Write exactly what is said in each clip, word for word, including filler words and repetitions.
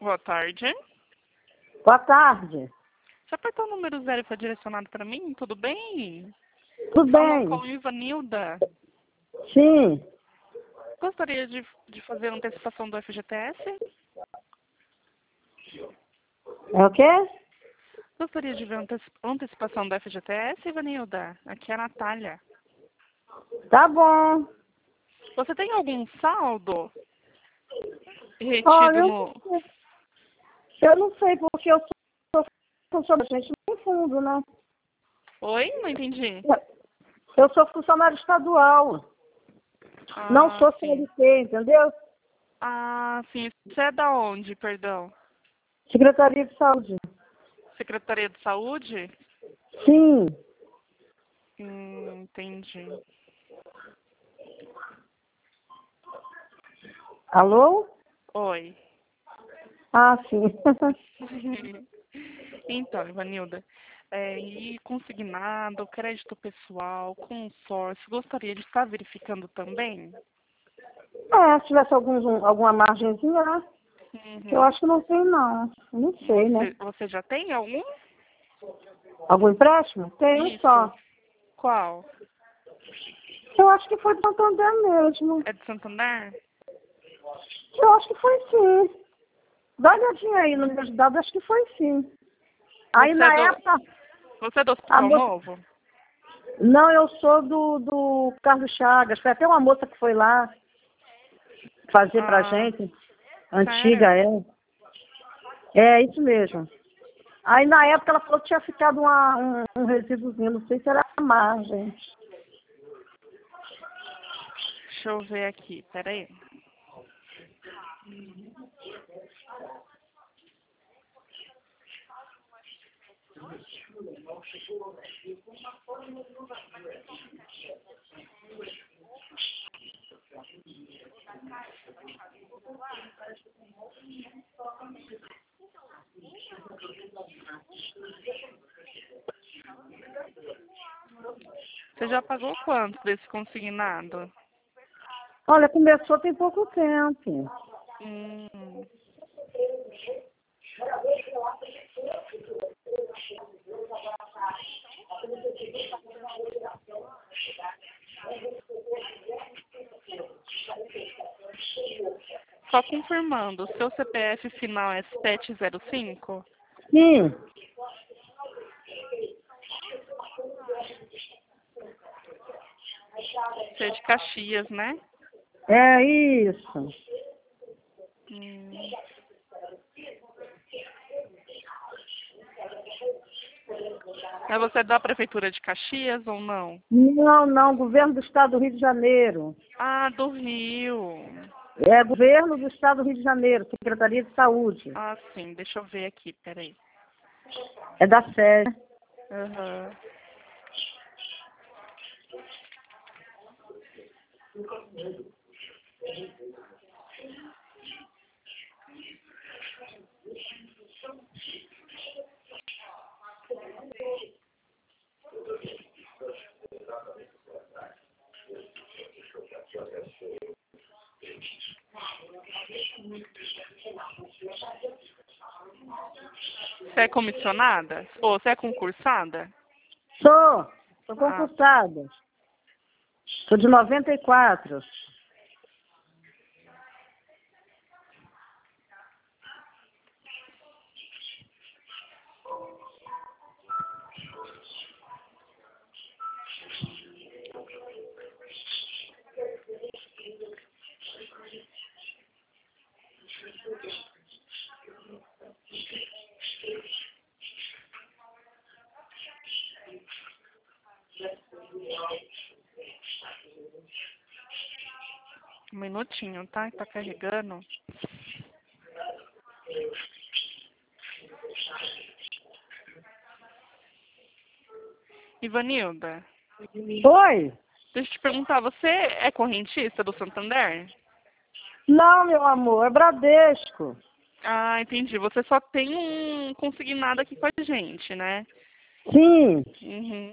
Boa tarde. Boa tarde. Você apertou o número zero e foi direcionado para mim? Tudo bem? Tudo Falou bem? com Ivanilda. Sim. Gostaria de, de fazer antecipação do F G T S? É o quê? Gostaria de ver anteci- antecipação do F G T S, Ivanilda? Aqui é a Natália. Tá bom. Você tem algum saldo Olha, retido eu, no... eu não sei porque eu sou funcionária, gente, no fundo, né? Oi? Não entendi. Eu sou funcionário estadual. Ah, Não sou sim. C L T, entendeu? Ah, sim. Você é da onde, perdão? Secretaria de Saúde. Secretaria de Saúde? Sim. Hum, entendi. Alô? Oi. Ah, sim. Então, Ivanilda, é, e consignado, crédito pessoal, consórcio, gostaria de estar verificando também? É, se tivesse algum, alguma margenzinha, né? Eu Uhum. acho que não tem, não. Não sei, né? Você, você já tem algum? Algum empréstimo? Tem um Isso. só. Qual? Eu acho que foi de Santander mesmo. É de Santander? Eu acho que foi sim. Dá uma olhadinha aí no meus dados, acho que foi sim. Aí Você é na do, época, você é do a Hospital moça. Novo? Não, eu sou do, do Carlos Chagas. Foi até uma moça que foi lá fazer pra Ah, gente. Antiga, sério? é. É, isso mesmo. Aí na época ela falou que tinha ficado uma, um, um resíduozinho, não sei se era a margem. Deixa eu ver aqui, peraí. Você já pagou quanto desse consignado? Olha, começou tem pouco tempo. Hum, só confirmando, o seu C P F final é sete zero cinco? Sim, Você é de Caxias, né? é isso. Hum. Mas você é da Prefeitura de Caxias ou não? Não, não, governo do Estado do Rio de Janeiro. Ah, do Rio. É governo do Estado do Rio de Janeiro, Secretaria de Saúde. Ah, sim, deixa eu ver aqui, peraí. É da sede. Aham. Você é comissionada? Ou você é concursada? Sou, sou Ah, tá. concursada. Sou de noventa e quatro. Um minutinho, tá? Tá carregando. Ivanilda, Oi? deixa eu te perguntar, você é correntista do Santander? Não, meu amor, é Bradesco. Ah, entendi. Você só tem um consignado aqui com a gente, né? Sim. Uhum.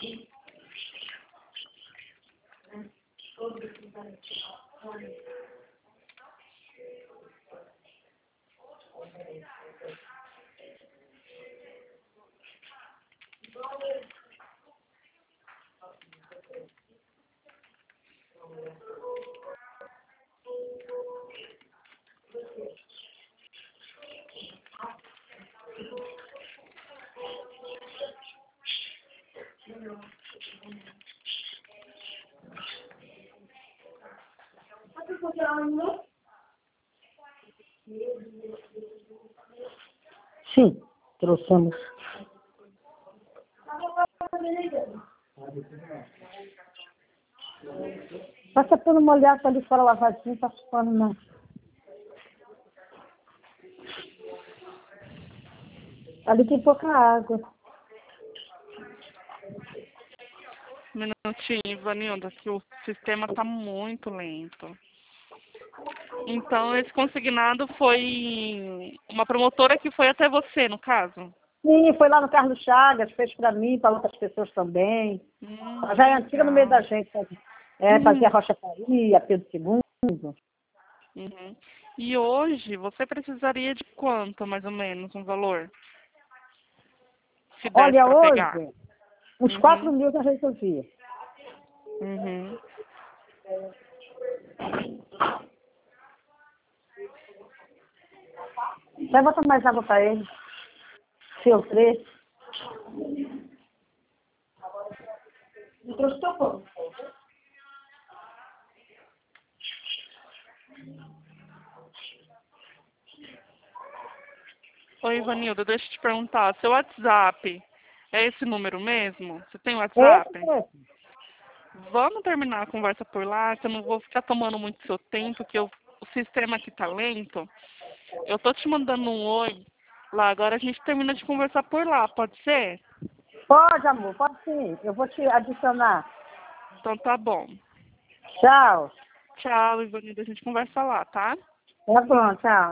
Sim, trouxemos. Passa pano molhado para ali fora lavadinho, passa o pano não. Ali tem pouca água. Um minutinho, Ivanilda, que o sistema está muito lento. Então, esse consignado foi uma promotora que foi até você, no caso? Sim, foi lá no Carlos Chagas, fez para mim, para outras pessoas também. Hum, Já é antiga no meio da gente. É, fazia uhum. Rocha Faria, Pedro segundo. Uhum. E hoje, você precisaria de quanto, mais ou menos, um valor? Se desse Olha, para pegar. hoje, uns quatro Uhum. mil já resolvi. Uhum. Vai botar mais água para ele. Filtrei. Trouxe teu pão. Oi, Ivanilda, deixa eu te perguntar. Seu WhatsApp é esse número mesmo? Você tem É esse WhatsApp? mesmo. Vamos terminar a conversa por lá, que eu não vou ficar tomando muito seu tempo, que eu, o sistema aqui tá lento. Eu tô te mandando um oi lá, agora a gente termina de conversar por lá, pode ser? Pode, amor, pode sim. Eu vou te adicionar. Então tá bom. Tchau. Tchau, Ivanilda, a gente conversa lá, tá? Tá bom, tchau.